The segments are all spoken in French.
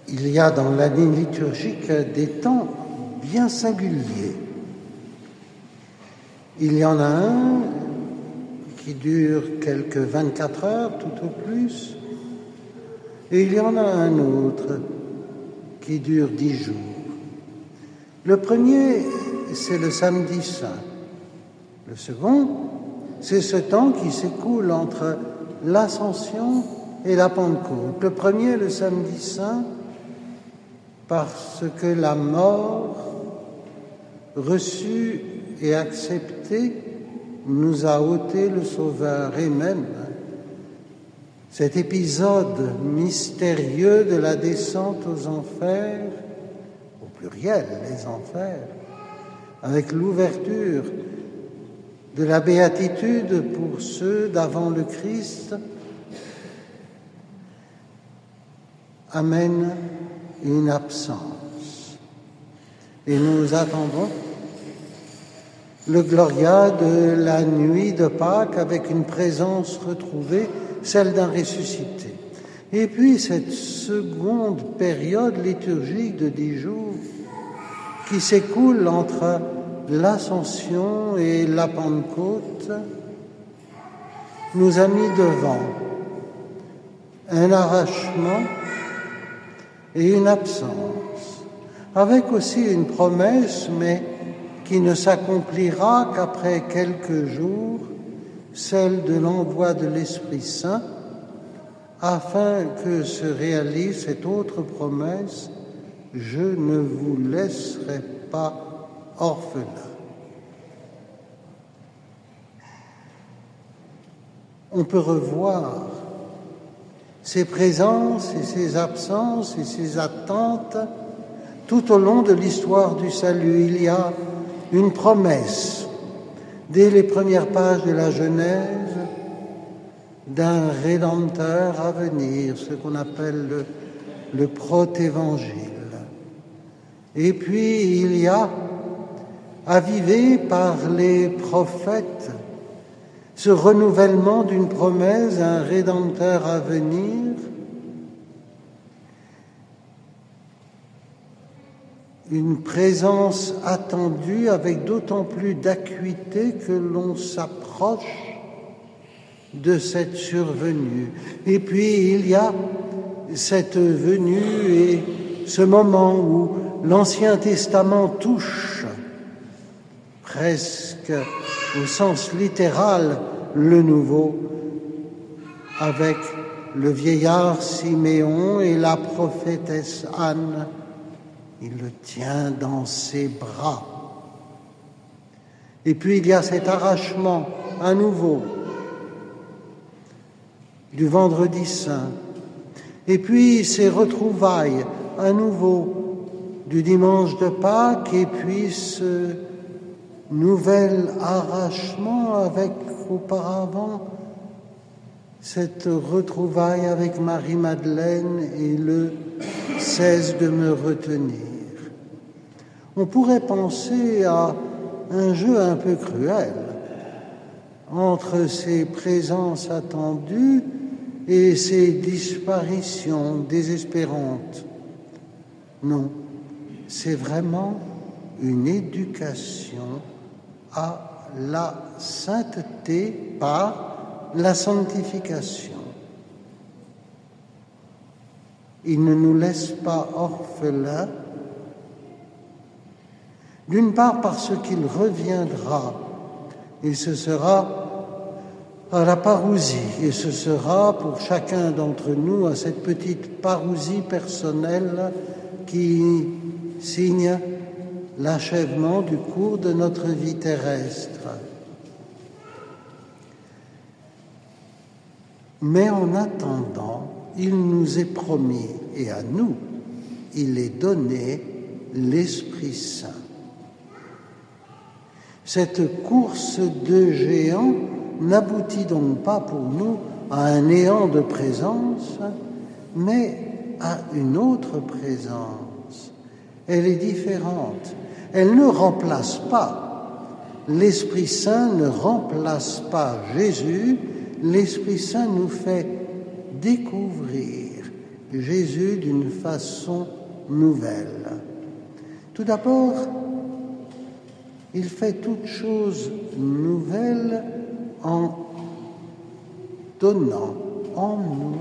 Il y a dans l'année liturgique des temps bien singuliers. Il y en a un qui dure quelques 24 heures tout au plus, et il y en a un autre qui dure 10 jours. Le premier, c'est le samedi saint. Le second, c'est ce temps qui s'écoule entre l'Ascension et la Pentecôte. Le premier, le samedi saint, parce que la mort reçue et acceptée nous a ôté le Sauveur, et même cet épisode mystérieux de la descente aux enfers, au pluriel, les enfers, avec l'ouverture de la béatitude pour ceux d'avant le Christ, amène une absence. Et nous attendons le Gloria de la nuit de Pâques avec une présence retrouvée, celle d'un ressuscité. Et puis cette seconde période liturgique de 10 jours qui s'écoule entre l'Ascension et la Pentecôte nous a mis devant un arrachement et une absence, avec aussi une promesse, mais qui ne s'accomplira qu'après quelques jours, celle de l'envoi de l'Esprit Saint, afin que se réalise cette autre promesse: je ne vous laisserai pas orphelins. On peut revoir ces présences et ces absences et ces attentes tout au long de l'histoire du salut. Il y a une promesse, dès les premières pages de la Genèse, d'un Rédempteur à venir, ce qu'on appelle le protévangile. Et puis il y a, avivé par les prophètes, ce renouvellement d'une promesse d'un Rédempteur à venir, une présence attendue avec d'autant plus d'acuité que l'on s'approche de cette survenue. Et puis il y a cette venue et ce moment où l'Ancien Testament touche presque au sens littéral le Nouveau, avec le vieillard Siméon et la prophétesse Anne. Il le tient dans ses bras. Et puis il y a cet arrachement à nouveau du Vendredi Saint, et puis ces retrouvailles à nouveau du Dimanche de Pâques, et puis ce nouvel arrachement avec auparavant cette retrouvaille avec Marie-Madeleine et le « cesse de me retenir ». On pourrait penser à un jeu un peu cruel entre ces présences attendues et ces disparitions désespérantes. Non, c'est vraiment une éducation à la sainteté par la sanctification. Il ne nous laisse pas orphelins, d'une part parce qu'il reviendra, et ce sera à la parousie, et ce sera pour chacun d'entre nous à cette petite parousie personnelle qui signe l'achèvement du cours de notre vie terrestre. Mais en attendant, il nous est promis, et à nous, il est donné l'Esprit Saint. Cette course de géants n'aboutit donc pas pour nous à un néant de présence, mais à une autre présence. Elle est différente. Elle ne remplace pas. L'Esprit Saint ne remplace pas Jésus. L'Esprit Saint nous fait découvrir Jésus d'une façon nouvelle. Tout d'abord, il fait toute chose nouvelle en donnant en nous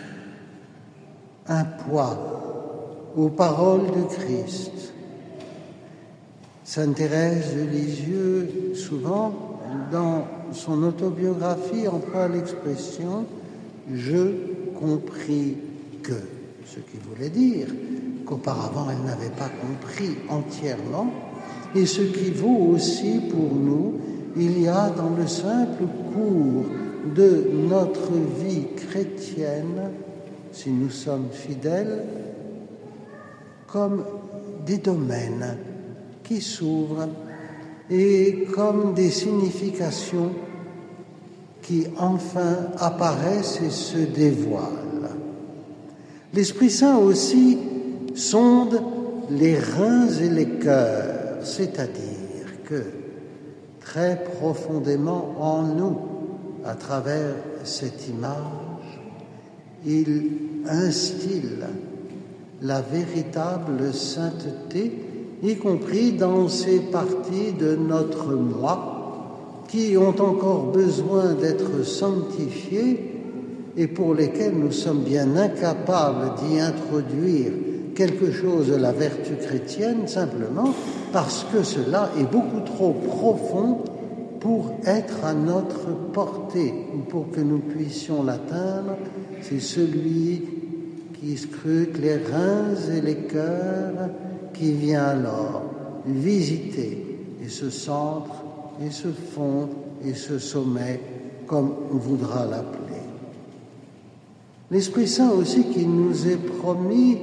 un poids aux paroles de Christ. Sainte Thérèse de Lisieux, souvent, dans son autobiographie, emploie l'expression « je compris que », ce qui voulait dire qu'auparavant elle n'avait pas compris entièrement, et ce qui vaut aussi pour nous. Il y a dans le simple cours de notre vie chrétienne, si nous sommes fidèles, comme des domaines qui s'ouvrent et comme des significations qui enfin apparaissent et se dévoilent. L'Esprit Saint aussi sonde les reins et les cœurs, c'est-à-dire que très profondément en nous, à travers cette image, il instille la véritable sainteté, y compris dans ces parties de notre moi qui ont encore besoin d'être sanctifiées et pour lesquelles nous sommes bien incapables d'y introduire quelque chose de la vertu chrétienne, simplement parce que cela est beaucoup trop profond pour être à notre portée, ou pour que nous puissions l'atteindre. C'est celui qui scrute les reins et les cœurs qui vient alors visiter et se centre et se fond et se sommet comme on voudra l'appeler. L'Esprit Saint aussi qui nous est promis,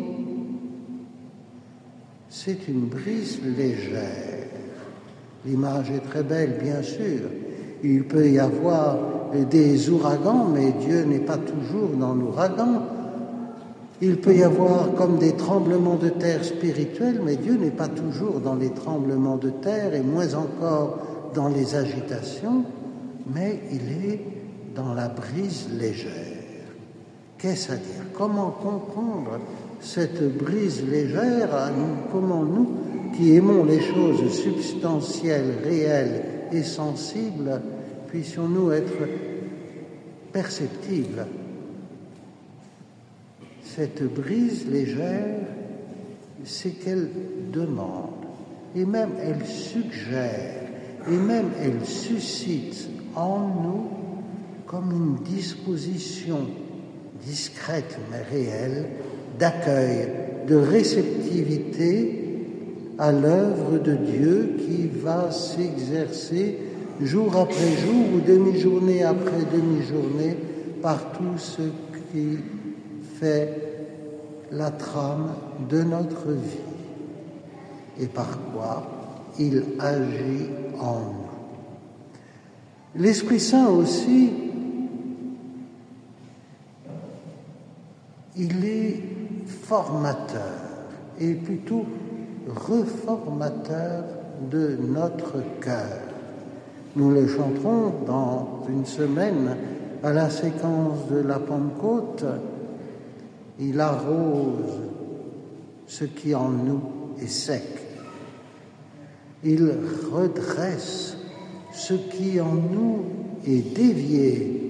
c'est une brise légère. L'image est très belle, bien sûr. Il peut y avoir des ouragans, mais Dieu n'est pas toujours dans l'ouragan. Il peut y avoir comme des tremblements de terre spirituels, mais Dieu n'est pas toujours dans les tremblements de terre, et moins encore dans les agitations, mais il est dans la brise légère. Qu'est-ce à dire? Comment comprendre cette brise légère? Comment nous, qui aimons les choses substantielles, réelles et sensibles, puissions-nous être perceptibles? Cette brise légère, c'est qu'elle demande, et même elle suggère, et même elle suscite en nous comme une disposition discrète mais réelle d'accueil, de réceptivité à l'œuvre de Dieu qui va s'exercer jour après jour ou demi-journée après demi-journée par tout ce qui fait la trame de notre vie et par quoi il agit en nous. L'Esprit Saint aussi, il est formateur et plutôt reformateur de notre cœur. Nous le chanterons dans une semaine à la séquence de la Pentecôte. Il arrose ce qui en nous est sec. Il redresse ce qui en nous est dévié.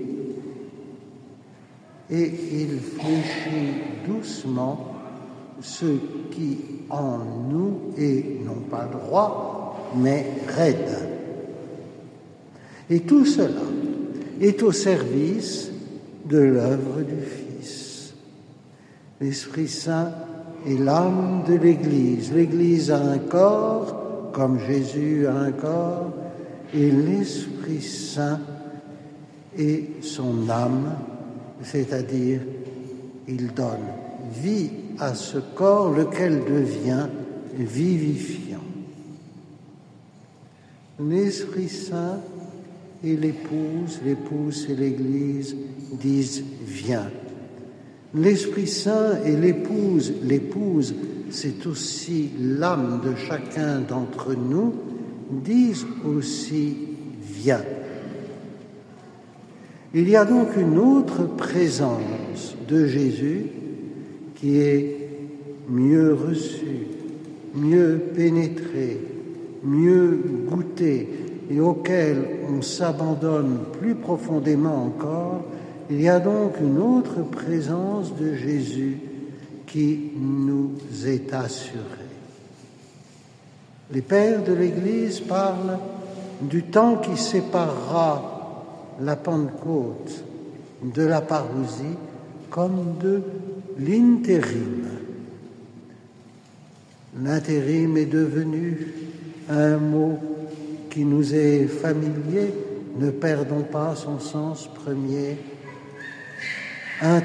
Et il fléchit doucement ce qui en nous est non pas droit, mais raide. Et tout cela est au service de l'œuvre du Fils. L'Esprit Saint est l'âme de l'Église. L'Église a un corps, comme Jésus a un corps, et l'Esprit Saint est son âme, c'est-à-dire il donne vie à ce corps, lequel devient vivifiant. L'Esprit Saint et l'épouse et l'Église disent « viens ». L'Esprit Saint et l'épouse, c'est aussi l'âme de chacun d'entre nous, disent aussi « viens ». Il y a donc une autre présence de Jésus qui est mieux reçu, mieux pénétré, mieux goûté et auquel on s'abandonne plus profondément encore, il y a donc une autre présence de Jésus qui nous est assurée. Les pères de l'Église parlent du temps qui séparera la Pentecôte de la parousie comme de l'intérim. L'intérim est devenu un mot qui nous est familier, ne perdons pas son sens premier. Un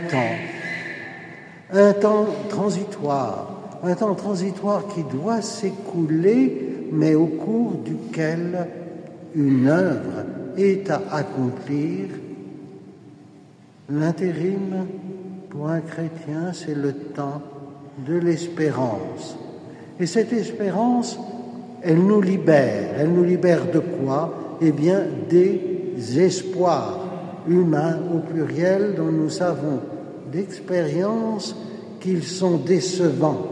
temps transitoire qui doit s'écouler, mais au cours duquel une œuvre est à accomplir. L'intérim, pour un chrétien, c'est le temps de l'espérance. Et cette espérance, elle nous libère. Elle nous libère de quoi? Eh bien, des espoirs humains au pluriel dont nous savons d'expérience qu'ils sont décevants.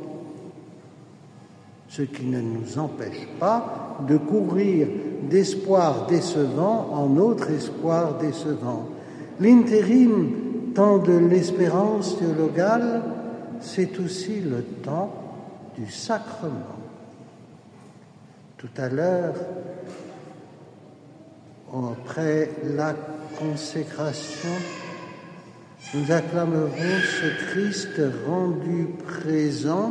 Ce qui ne nous empêche pas de courir d'espoir décevant en autre espoir décevant. L'intérim, temps de l'espérance théologale, c'est aussi le temps du sacrement. Tout à l'heure, après la consécration, nous acclamerons ce Christ rendu présent,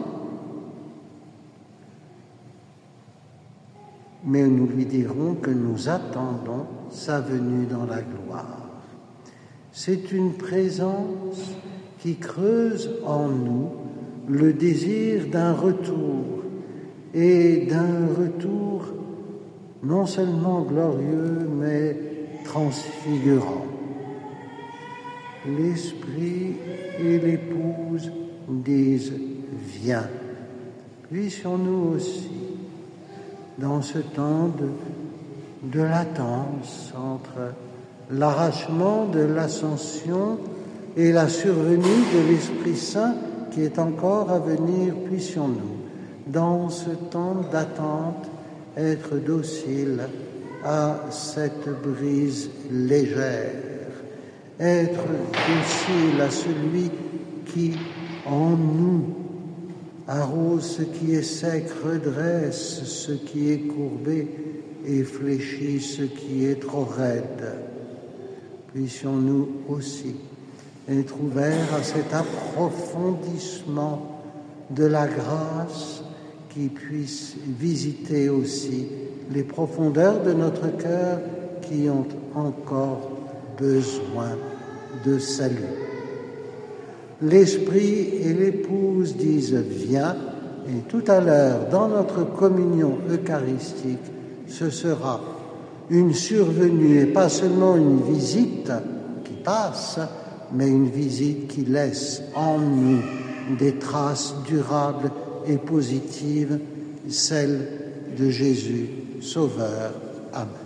mais nous lui dirons que nous attendons sa venue dans la gloire. C'est une présence qui creuse en nous le désir d'un retour, et d'un retour non seulement glorieux, mais transfigurant. L'Esprit et l'Épouse disent « Viens ». Puissions-nous aussi, dans ce temps de latence entre l'arrachement de l'Ascension et la survenue de l'Esprit Saint qui est encore à venir, puissions-nous, dans ce temps d'attente, être dociles à cette brise légère, être dociles à celui qui, en nous, arrose ce qui est sec, redresse ce qui est courbé et fléchit ce qui est trop raide. Puissions-nous aussi être ouverts à cet approfondissement de la grâce qui puisse visiter aussi les profondeurs de notre cœur qui ont encore besoin de salut. L'Esprit et l'Épouse disent « Viens » et tout à l'heure, dans notre communion eucharistique, ce sera une survenue et pas seulement une visite qui passe, mais une visite qui laisse en nous des traces durables et positives, celles de Jésus, Sauveur. Amen.